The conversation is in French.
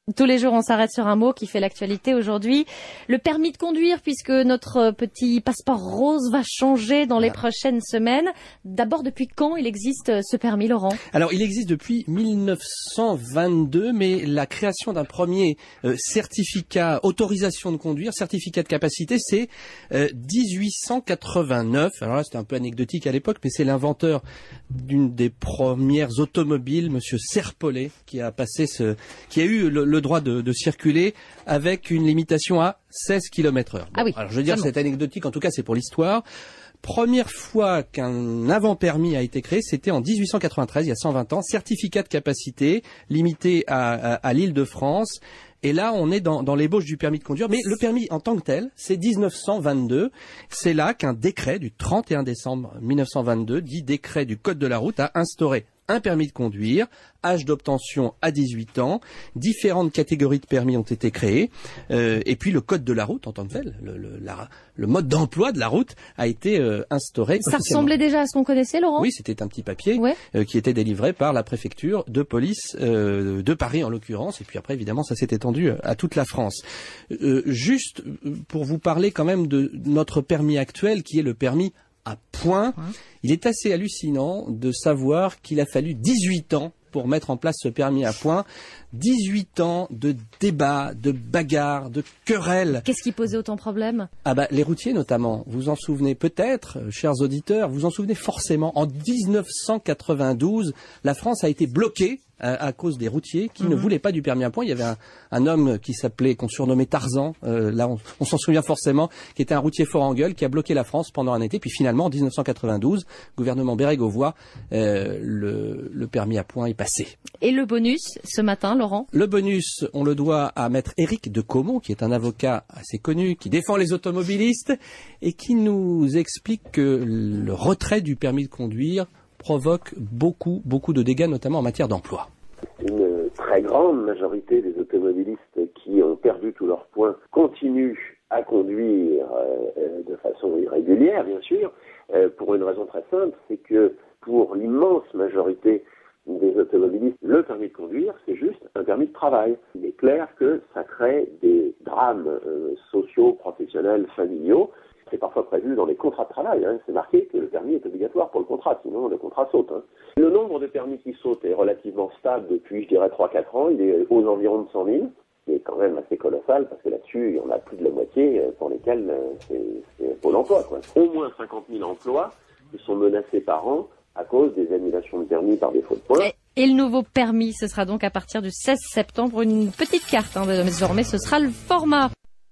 Tous les jours, on s'arrête sur un mot qui fait l'actualité aujourd'hui. Le permis de conduire, puisque notre petit passeport rose va changer dans les prochaines semaines. D'abord, depuis quand il existe ce permis, Laurent? Alors, il existe depuis 1922, mais la création d'un premier certificat, autorisation de conduire, certificat de capacité, c'est 1889. Alors là, c'était un peu anecdotique à l'époque, mais c'est l'inventeur d'une des premières automobiles, Monsieur Serpollet, qui a eu le droit de circuler avec une limitation à 16 km/h. Bon, ah oui, alors je veux dire, c'est anecdotique, en tout cas c'est pour l'histoire. Première fois qu'un avant-permis a été créé, c'était en 1893, il y a 120 ans, certificat de capacité limité à l'Île-de-France. Et là, on est dans l'ébauche du permis de conduire. Mais le permis en tant que tel, c'est 1922. C'est là qu'un décret du 31 décembre 1922, dit décret du Code de la route, a instauré un permis de conduire, âge d'obtention à 18 ans, différentes catégories de permis ont été créées, et puis le Code de la route en tant que tel, le mode d'emploi de la route a été instauré. Ça ressemblait déjà à ce qu'on connaissait, Laurent? Oui, c'était un petit papier qui était délivré par la préfecture de police de Paris en l'occurrence, et puis après évidemment ça s'est étendu à toute la France. Juste pour vous parler quand même de notre permis actuel qui est le permis à points. Il est assez hallucinant de savoir qu'il a fallu 18 ans pour mettre en place ce permis à points. 18 ans de débats, de bagarres, de querelles. Qu'est-ce qui posait autant de problèmes? Les routiers notamment. Vous en souvenez peut-être, chers auditeurs, vous en souvenez forcément. En 1992, la France a été bloquée à cause des routiers qui ne voulaient pas du permis à points. Il y avait un homme qu'on surnommait Tarzan, là on s'en souvient forcément, qui était un routier fort en gueule, qui a bloqué la France pendant un été. Puis finalement, en 1992, gouvernement Bérégovoy, le permis à points est passé. Et le bonus, ce matin, Laurent? Le bonus, on le doit à maître Éric de Caumont, qui est un avocat assez connu, qui défend les automobilistes et qui nous explique que le retrait du permis de conduire provoque beaucoup de dégâts, notamment en matière d'emploi. Une très grande majorité des automobilistes qui ont perdu tous leurs points continuent à conduire de façon irrégulière, bien sûr, pour une raison très simple, c'est que pour l'immense majorité des automobilistes, le permis de conduire, c'est juste un permis de travail. Il est clair que ça crée des drames sociaux, professionnels, familiaux. C'est parfois prévu dans les contrats de travail. C'est marqué que le permis est obligatoire pour le contrat, sinon le contrat saute. Le nombre de permis qui sautent est relativement stable depuis, je dirais, 3-4 ans. Il est aux environs de 100 000. C'est quand même assez colossal parce que là-dessus, il y en a plus de la moitié pour lesquels c'est Pôle emploi, quoi. Au moins 50 000 emplois qui sont menacés par an à cause des annulations de permis par défaut de points. Et le nouveau permis, ce sera donc à partir du 16 septembre, une petite carte. Désormais, ce sera le format.